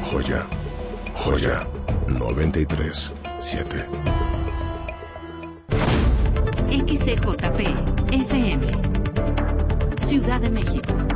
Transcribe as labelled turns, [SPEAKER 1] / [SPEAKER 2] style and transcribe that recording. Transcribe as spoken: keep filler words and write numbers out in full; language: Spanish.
[SPEAKER 1] Joya. Joya noventa y tres siete.
[SPEAKER 2] X C J P F M, Ciudad de México.